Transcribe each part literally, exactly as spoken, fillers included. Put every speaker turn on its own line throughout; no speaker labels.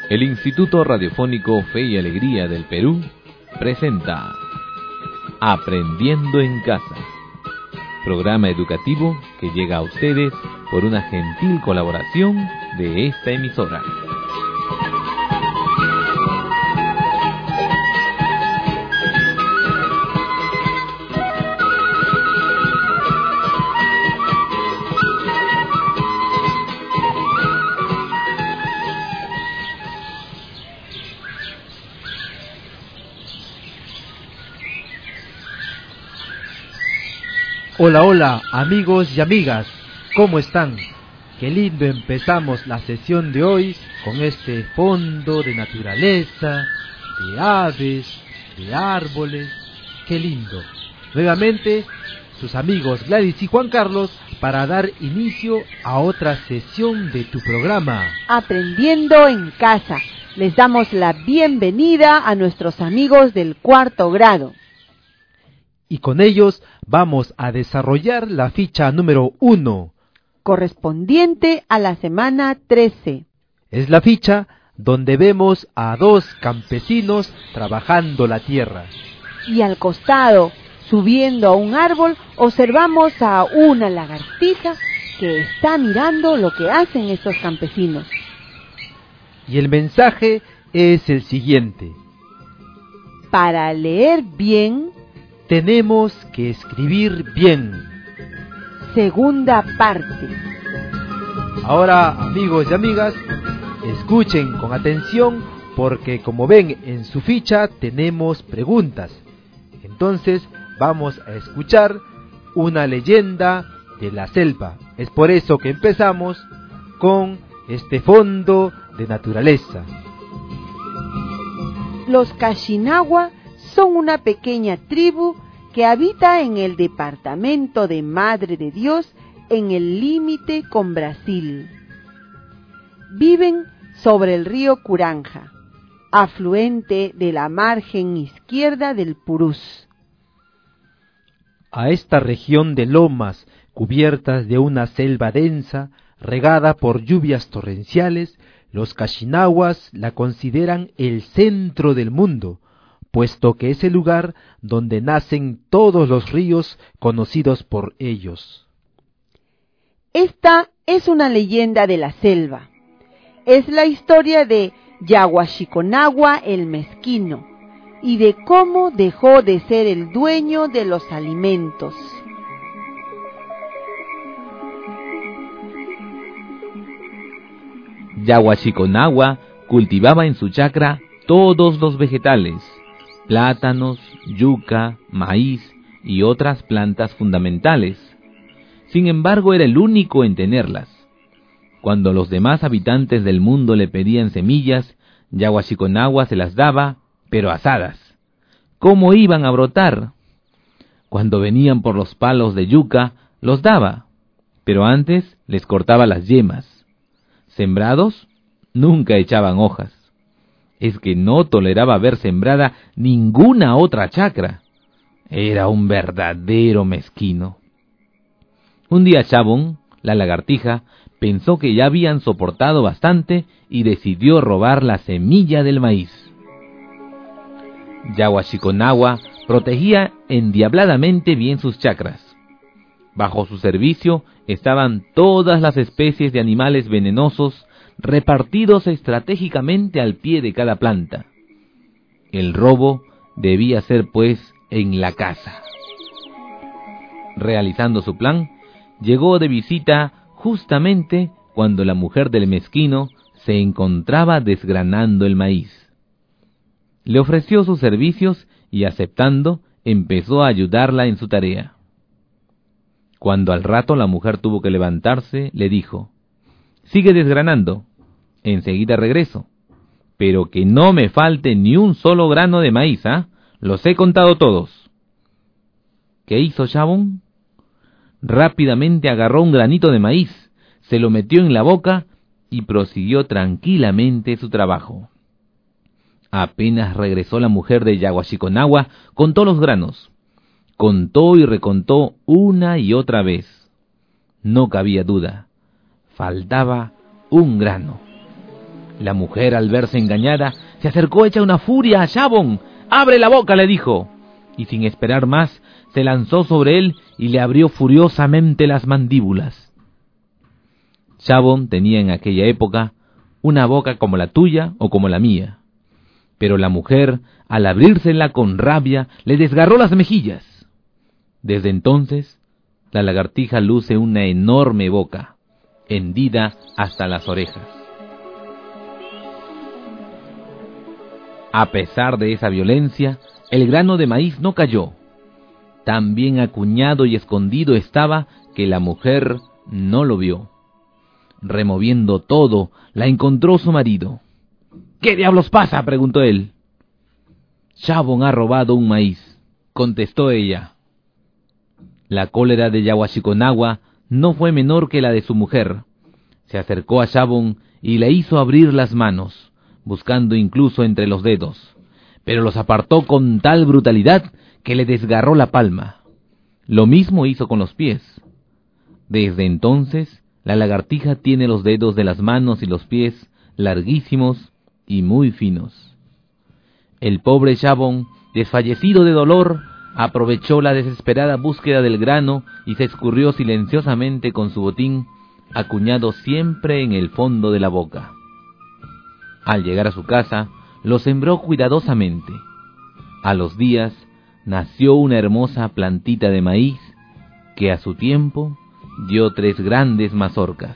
El Instituto Radiofónico Fe y Alegría del Perú presenta Aprendiendo en Casa, programa educativo que llega a ustedes por una gentil colaboración de esta emisora.
Hola, hola, amigos y amigas, ¿cómo están? Qué lindo empezamos la sesión de hoy con este fondo de naturaleza, de aves, de árboles, qué lindo. Nuevamente, sus amigos Gladys y Juan Carlos para dar inicio a otra sesión de tu programa.
Aprendiendo en Casa. Les damos la bienvenida a nuestros amigos del cuarto grado.
Y con ellos vamos a desarrollar la ficha número uno,
correspondiente a la semana trece.
Es la ficha donde vemos a dos campesinos trabajando la tierra.
Y al costado, subiendo a un árbol, observamos a una lagartija que está mirando lo que hacen estos campesinos.
Y el mensaje es el siguiente:
para leer bien,
tenemos que escribir bien.
Segunda parte.
Ahora, amigos y amigas, escuchen con atención porque, como ven en su ficha, tenemos preguntas. Entonces, vamos a escuchar una leyenda de la selva. Es por eso que empezamos con este fondo de naturaleza.
Los Kashinagua son una pequeña tribu que habita en el departamento de Madre de Dios en el límite con Brasil. Viven sobre el río Curanja, afluente de la margen izquierda del Purús.
A esta región de lomas cubiertas de una selva densa, regada por lluvias torrenciales, los Kashinawas la consideran el centro del mundo, puesto que es el lugar donde nacen todos los ríos conocidos por ellos.
Esta es una leyenda de la selva. Es la historia de Yaguachiconagua el Mezquino y de cómo dejó de ser el dueño de los alimentos.
Yaguachiconagua cultivaba en su chacra todos los vegetales, plátanos, yuca, maíz y otras plantas fundamentales. Sin embargo, era el único en tenerlas. Cuando los demás habitantes del mundo le pedían semillas, Yaguachiconagua se las daba, pero asadas. ¿Cómo iban a brotar? Cuando venían por los palos de yuca, los daba, pero antes les cortaba las yemas. Sembrados, nunca echaban hojas. Es que no toleraba ver sembrada ninguna otra chacra. Era un verdadero mezquino. Un día Chabón, la lagartija, pensó que ya habían soportado bastante y decidió robar la semilla del maíz. Yaguachiconagua protegía endiabladamente bien sus chacras. Bajo su servicio estaban todas las especies de animales venenosos repartidos estratégicamente al pie de cada planta. El robo debía ser, pues, en la casa. Realizando su plan, llegó de visita justamente cuando la mujer del mezquino se encontraba desgranando el maíz. Le ofreció sus servicios y, aceptando, empezó a ayudarla en su tarea. Cuando al rato la mujer tuvo que levantarse, le dijo: «Sigue desgranando. Enseguida regreso, pero que no me falte ni un solo grano de maíz, ¿ah? ¿eh? Los he contado todos». ¿Qué hizo Chabón? Rápidamente agarró un granito de maíz, se lo metió en la boca y prosiguió tranquilamente su trabajo. Apenas regresó la mujer de Yaguachiconagua, contó los granos. Contó y recontó una y otra vez. No cabía duda, faltaba un grano. La mujer, al verse engañada, se acercó hecha una furia a Chabón. «¡Abre la boca!», le dijo, y sin esperar más, se lanzó sobre él y le abrió furiosamente las mandíbulas. Chabón tenía en aquella época una boca como la tuya o como la mía, pero la mujer, al abrírsela con rabia, le desgarró las mejillas. Desde entonces, la lagartija luce una enorme boca, hendida hasta las orejas. A pesar de esa violencia, el grano de maíz no cayó. Tan bien acuñado y escondido estaba que la mujer no lo vio. Removiendo todo, la encontró su marido. «¿Qué diablos pasa?», preguntó él. «Chabón ha robado un maíz», contestó ella. La cólera de Yahuachiconagua no fue menor que la de su mujer. Se acercó a Chabón y le hizo abrir las manos, buscando incluso entre los dedos, pero los apartó con tal brutalidad que le desgarró la palma. Lo mismo hizo con los pies. Desde entonces, la lagartija tiene los dedos de las manos y los pies larguísimos y muy finos. El pobre Chabón, desfallecido de dolor, aprovechó la desesperada búsqueda del grano y se escurrió silenciosamente con su botín, acuñado siempre en el fondo de la boca. Al llegar a su casa, lo sembró cuidadosamente. A los días, nació una hermosa plantita de maíz que a su tiempo dio tres grandes mazorcas.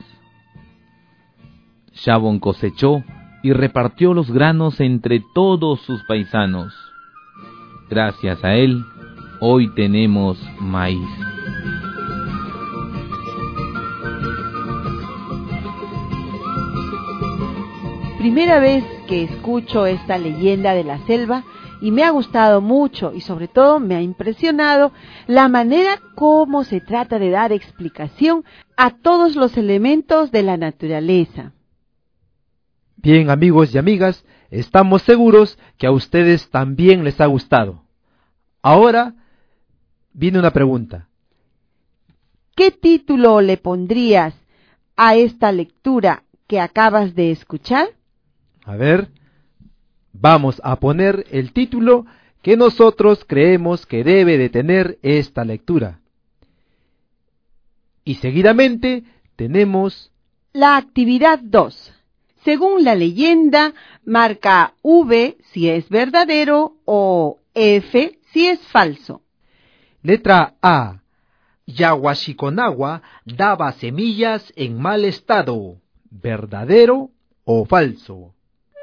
Chabón cosechó y repartió los granos entre todos sus paisanos. Gracias a él, hoy tenemos maíz.
Primera vez que escucho esta leyenda de la selva y me ha gustado mucho y sobre todo me ha impresionado la manera como se trata de dar explicación a todos los elementos de la naturaleza.
Bien, amigos y amigas, estamos seguros que a ustedes también les ha gustado. Ahora viene una pregunta.
¿Qué título le pondrías a esta lectura que acabas de escuchar?
A ver, vamos a poner el título que nosotros creemos que debe de tener esta lectura. Y seguidamente tenemos
la actividad dos. Según la leyenda, marca V si es verdadero o F si es falso.
Letra A. Yahuachiconagua daba semillas en mal estado. ¿Verdadero o falso?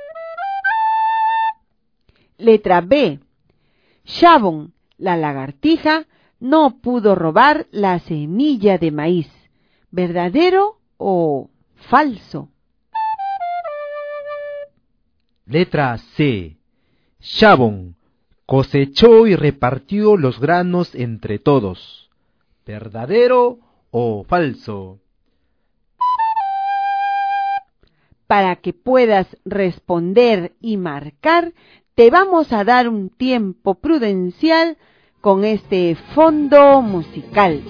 Letra B. Chabón, la lagartija, no pudo robar la semilla de maíz. ¿Verdadero o falso?
Letra C. Chabón cosechó y repartió los granos entre todos. ¿Verdadero o falso?
Para que puedas responder y marcar, te vamos a dar un tiempo prudencial con este fondo musical.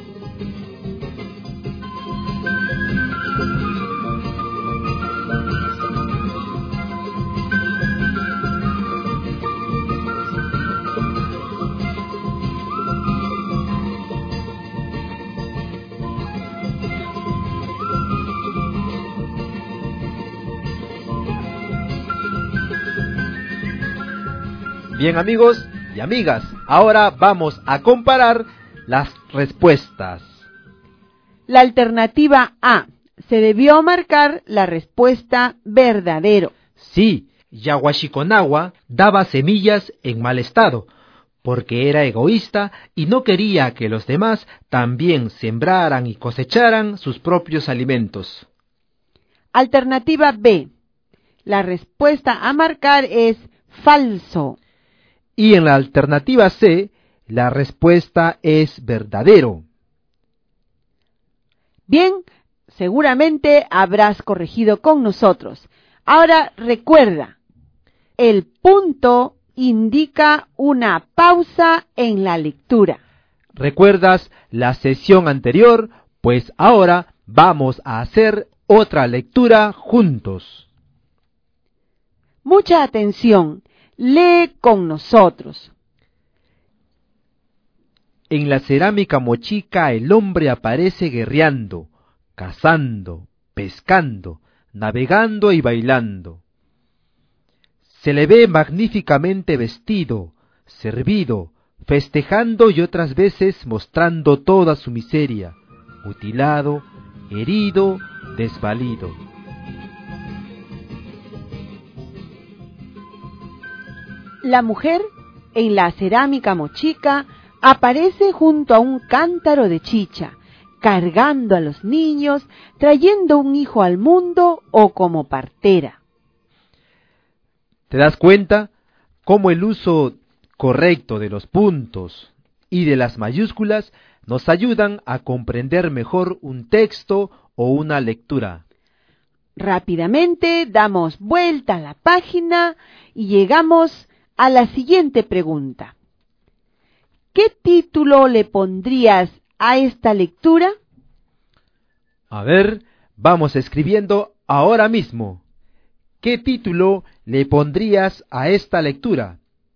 Bien, amigos y amigas, ahora vamos a comparar las respuestas.
La alternativa A. Se debió marcar la respuesta verdadero.
Sí, Yahuachiconagua daba semillas en mal estado, porque era egoísta y no quería que los demás también sembraran y cosecharan sus propios alimentos.
Alternativa B. La respuesta a marcar es falso.
Y en la alternativa C, la respuesta es verdadero.
Bien, seguramente habrás corregido con nosotros. Ahora recuerda, el punto indica una pausa en la lectura.
¿Recuerdas la sesión anterior? Pues ahora vamos a hacer otra lectura juntos.
Mucha atención, lee con nosotros.
En la cerámica mochica el hombre aparece guerreando, cazando, pescando, navegando y bailando. Se le ve magníficamente vestido, servido, festejando y otras veces mostrando toda su miseria, mutilado, herido, desvalido.
La mujer, en la cerámica mochica, aparece junto a un cántaro de chicha, cargando a los niños, trayendo un hijo al mundo o como partera.
¿Te das cuenta cómo el uso correcto de los puntos y de las mayúsculas nos ayudan a comprender mejor un texto o una lectura?
Rápidamente damos vuelta a la página y llegamos a la siguiente pregunta. ¿Qué título le pondrías a esta lectura?
A ver, vamos escribiendo ahora mismo. ¿Qué título le pondrías a esta lectura?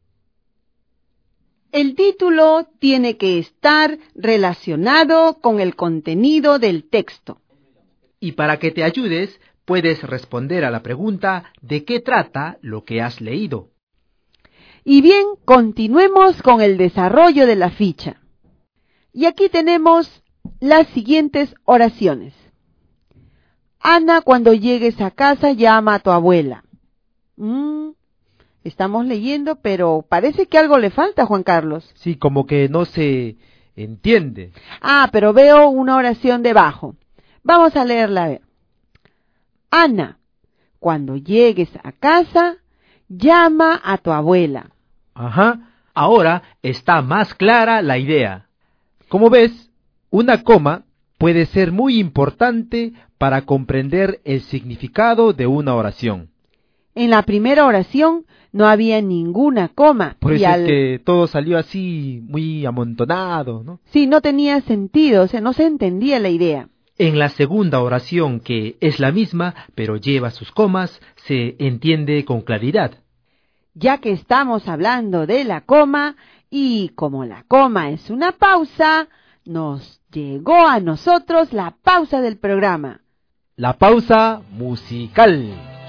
El título tiene que estar relacionado con el contenido del texto.
Y para que te ayudes, puedes responder a la pregunta ¿de qué trata lo que has leído?
Y bien, continuemos con el desarrollo de la ficha. Y aquí tenemos las siguientes oraciones. Ana, cuando llegues a casa, llama a tu abuela. Mm, estamos leyendo, pero parece que algo le falta, Juan Carlos.
Sí, como que no se entiende.
Ah, pero veo una oración debajo. Vamos a leerla a ver. Ana, cuando llegues a casa, llama a tu abuela.
Ajá, ahora está más clara la idea. Como ves, una coma puede ser muy importante para comprender el significado de una oración.
En la primera oración no había ninguna coma.
Por eso
y al...
es que todo salió así, muy amontonado, ¿no?
Sí, no tenía sentido, o sea, no se entendía la idea.
En la segunda oración, que es la misma, pero lleva sus comas, se entiende con claridad.
Ya que estamos hablando de la coma, y como la coma es una pausa, nos llegó a nosotros la pausa del programa.
La pausa musical.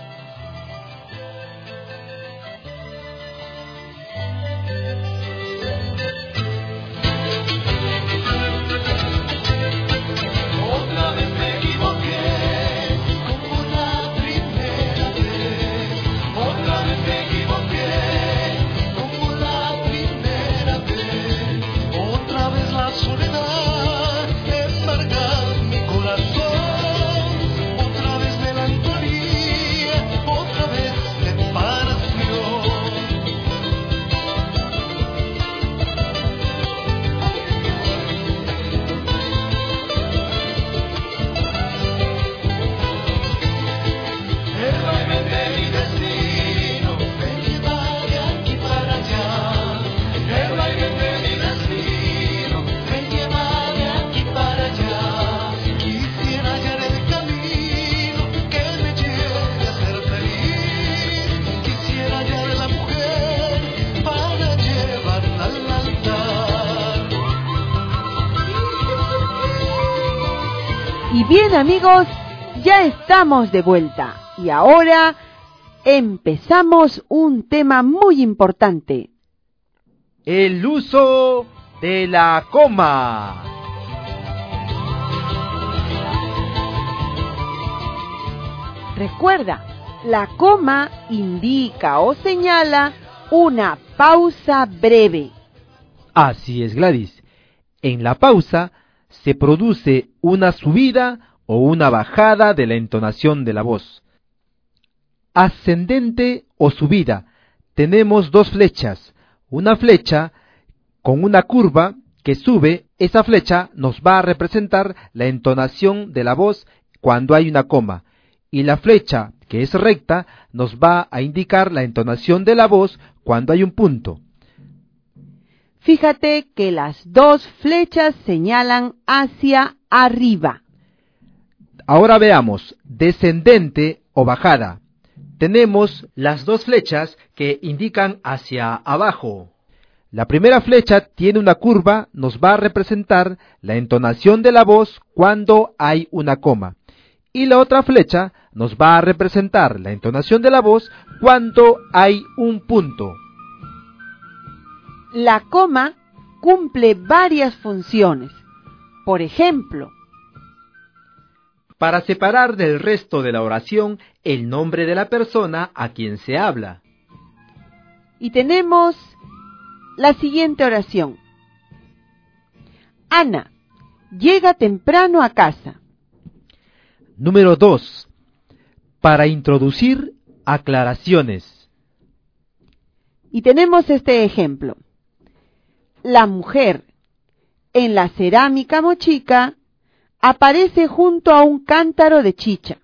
Y bien, amigos, ya estamos de vuelta y ahora empezamos un tema muy importante.
El uso de la coma.
Recuerda, la coma indica o señala una pausa breve.
Así es, Gladys. En la pausa se produce una subida o una bajada de la entonación de la voz. Ascendente o subida. Tenemos dos flechas. Una flecha con una curva que sube, esa flecha nos va a representar la entonación de la voz cuando hay una coma. Y la flecha que es recta nos va a indicar la entonación de la voz cuando hay un punto.
Fíjate que las dos flechas señalan hacia arriba.
Ahora veamos, descendente o bajada. tenemos las dos flechas que indican hacia abajo. La primera flecha tiene una curva, nos va a representar la entonación de la voz cuando hay una coma. Y la otra flecha nos va a representar la entonación de la voz cuando hay un punto.
La coma cumple varias funciones. Por ejemplo,
para separar del resto de la oración el nombre de la persona a quien se habla.
Y tenemos la siguiente oración. Ana llega temprano a casa.
Número dos. Para introducir aclaraciones.
Y tenemos este ejemplo. La mujer en la cerámica mochica aparece junto a un cántaro de chicha.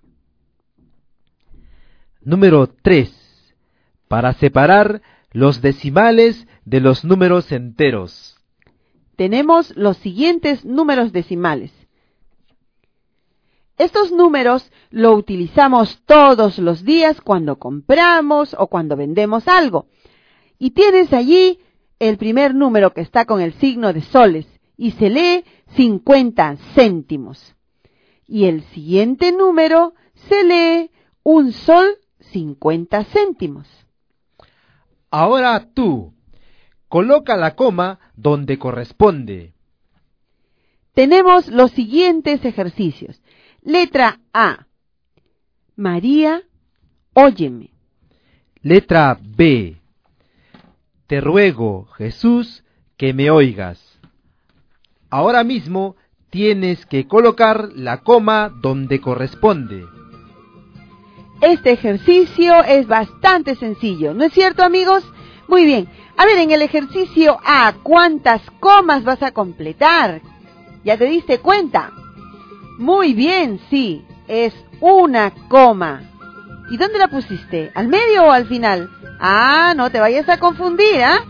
Número tres. Para separar los decimales de los números enteros.
Tenemos los siguientes números decimales. Estos números lo utilizamos todos los días cuando compramos o cuando vendemos algo. Y tienes allí el primer número que está con el signo de soles y se lee cincuenta céntimos. Y el siguiente número se lee un sol cincuenta céntimos.
Ahora tú, coloca la coma donde corresponde.
Tenemos los siguientes ejercicios. Letra A. María, óyeme.
Letra B. Te ruego, Jesús, que me oigas. Ahora mismo tienes que colocar la coma donde corresponde.
Este ejercicio es bastante sencillo, ¿no es cierto, amigos? Muy bien. A ver, en el ejercicio A, ¿cuántas comas vas a completar? ¿Ya te diste cuenta? Muy bien, sí, es una coma. ¿Y dónde la pusiste? ¿Al medio o al final? Ah, no te vayas a confundir, ¿ah?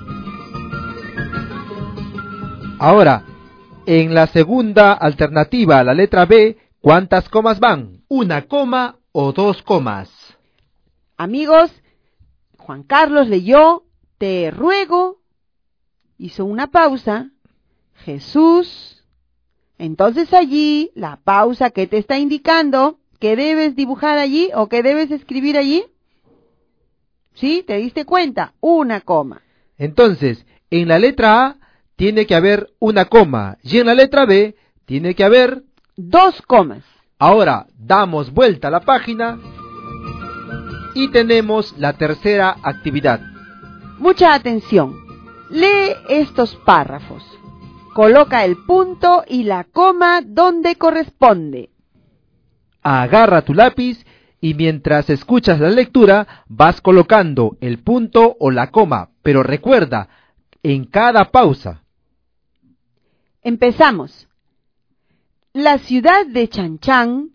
Ahora, en la segunda alternativa, la letra B, ¿cuántas comas van? ¿Una coma o dos comas?
Amigos, Juan Carlos leyó, te ruego, hizo una pausa, Jesús. Entonces allí, la pausa que te está indicando, ¿qué debes dibujar allí o qué debes escribir allí? ¿Sí? ¿Te diste cuenta? Una coma.
Entonces, en la letra A tiene que haber una coma y en la letra B tiene que haber
dos comas.
Ahora damos vuelta a la página y tenemos la tercera actividad.
Mucha atención. Lee estos párrafos. Coloca el punto y la coma donde corresponde.
Agarra tu lápiz y mientras escuchas la lectura vas colocando el punto o la coma, pero recuerda, en cada pausa.
Empezamos. La ciudad de Chanchán,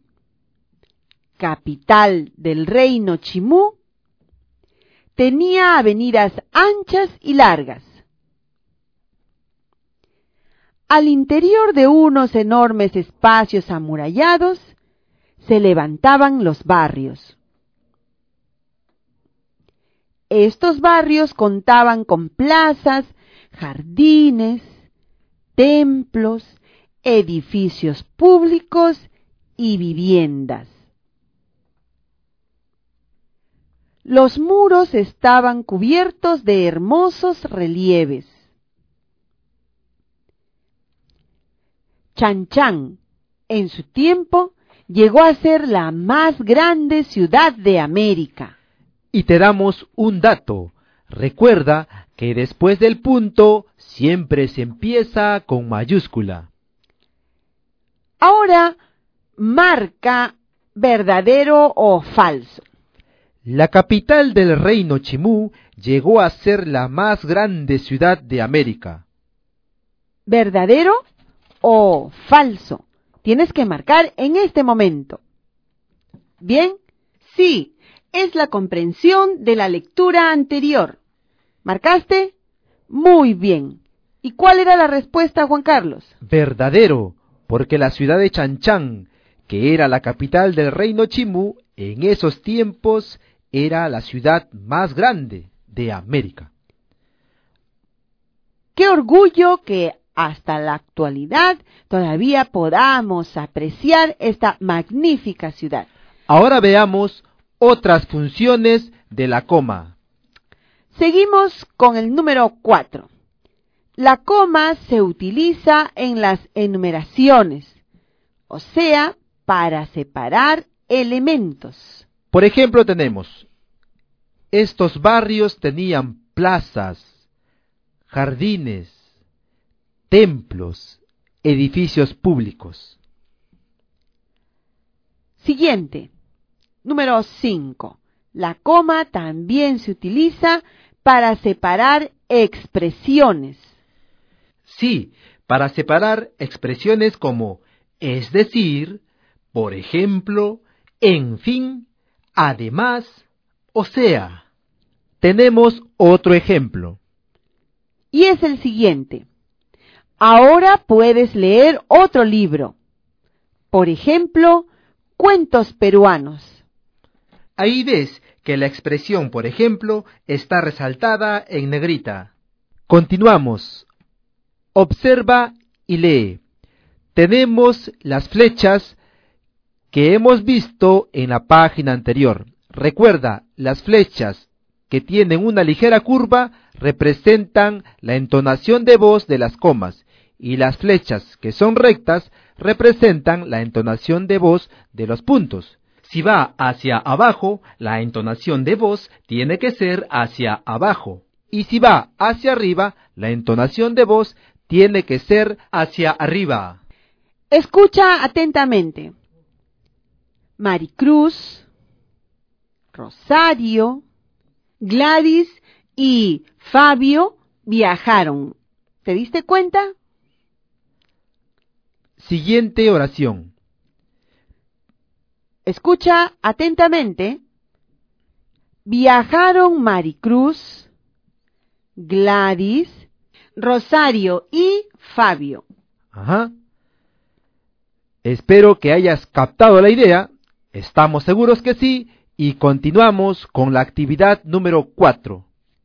capital del reino Chimú, tenía avenidas anchas y largas. Al interior de unos enormes espacios amurallados se levantaban los barrios. Estos barrios contaban con plazas, jardines, templos, edificios públicos y viviendas. Los muros estaban cubiertos de hermosos relieves. Chanchán, en su tiempo, llegó a ser la más grande ciudad de América.
Y te damos un dato. Recuerda que después del punto siempre se empieza con mayúscula.
Ahora, marca verdadero o falso.
La capital del reino Chimú llegó a ser la más grande ciudad de América.
¿Verdadero o falso? Tienes que marcar en este momento. ¿Bien? Sí, es la comprensión de la lectura anterior. ¿Marcaste? Muy bien. ¿Y cuál era la respuesta, Juan Carlos?
Verdadero, porque la ciudad de Chanchán, que era la capital del reino Chimú, en esos tiempos era la ciudad más grande de América.
Qué orgullo que hasta la actualidad todavía podamos apreciar esta magnífica ciudad.
Ahora veamos otras funciones de la coma.
Seguimos con el número cuatro. La coma se utiliza en las enumeraciones, o sea, para separar elementos.
Por ejemplo, tenemos, estos barrios tenían plazas, jardines, templos, edificios públicos.
Siguiente, número cinco. La coma también se utiliza para separar expresiones.
Sí, para separar expresiones como es decir, por ejemplo, en fin, además, o sea. Tenemos otro ejemplo.
Y es el siguiente. Ahora puedes leer otro libro. Por ejemplo, cuentos peruanos.
Ahí ves que la expresión, por ejemplo, está resaltada en negrita. Continuamos. Observa y lee. Tenemos las flechas que hemos visto en la página anterior. Recuerda, las flechas que tienen una ligera curva representan la entonación de voz de las comas y las flechas que son rectas representan la entonación de voz de los puntos. Si va hacia abajo, la entonación de voz tiene que ser hacia abajo. Y si va hacia arriba, la entonación de voz tiene que ser hacia arriba.
Escucha atentamente. Maricruz, Rosario, Gladys y Fabio viajaron. ¿Te diste cuenta?
Siguiente oración.
Escucha atentamente. Viajaron Maricruz, Gladys, Rosario y Fabio.
Ajá. Espero que hayas captado la idea. Estamos seguros que sí. Y continuamos con la actividad número cuatro.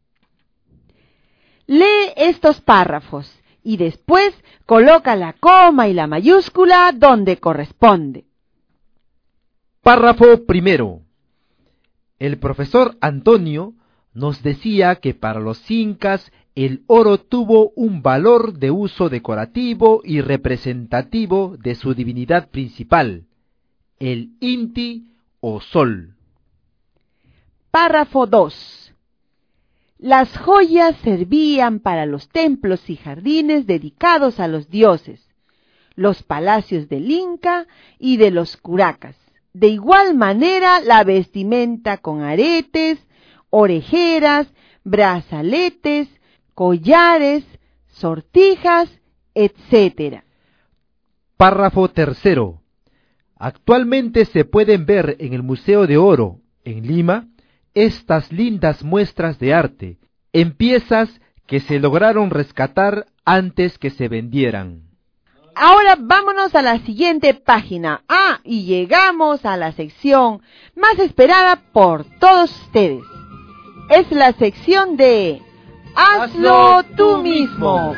Lee estos párrafos y después coloca la coma y la mayúscula donde corresponde.
Párrafo primero. El profesor Antonio nos decía que para los incas el oro tuvo un valor de uso decorativo y representativo de su divinidad principal, el Inti o Sol.
Párrafo dos. Las joyas servían para los templos y jardines dedicados a los dioses, los palacios del Inca y de los curacas. De igual manera, la vestimenta con aretes, orejeras, brazaletes, collares, sortijas, etcétera.
Párrafo tercero. Actualmente se pueden ver en el Museo de Oro, en Lima, estas lindas muestras de arte, en piezas que se lograron rescatar antes que se vendieran.
Ahora vámonos a la siguiente página. Ah, y llegamos a la sección más esperada por todos ustedes. Es la sección de ¡Hazlo tú mismo!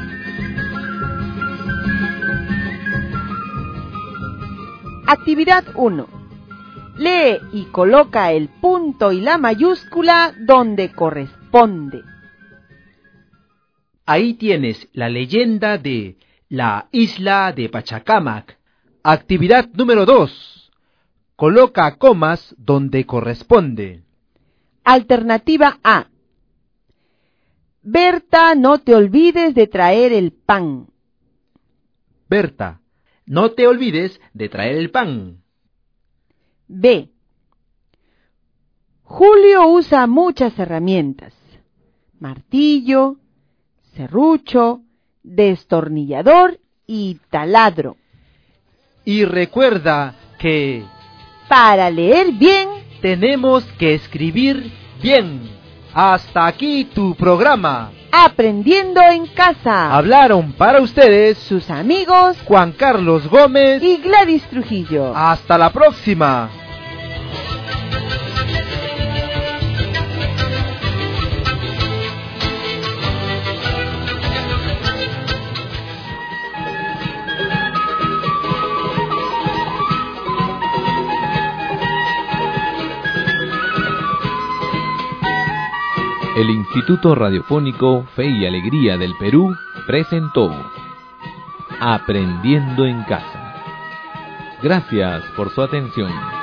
Actividad uno. Lee y coloca el punto y la mayúscula donde corresponde.
Ahí tienes la leyenda de la isla de Pachacamac. Actividad número dos. Coloca comas donde corresponde.
Alternativa A. Berta, no te olvides de traer el pan.
Berta, no te olvides de traer el pan.
B. Julio usa muchas herramientas. Martillo, serrucho, destornillador y taladro.
Y recuerda que
para leer bien
tenemos que escribir bien. Hasta aquí tu programa.
Aprendiendo en casa.
Hablaron para ustedes
sus amigos
Juan Carlos Gómez
y Gladys Trujillo.
Hasta la próxima.
El Instituto Radiofónico Fe y Alegría del Perú presentó Aprendiendo en Casa. Gracias por su atención.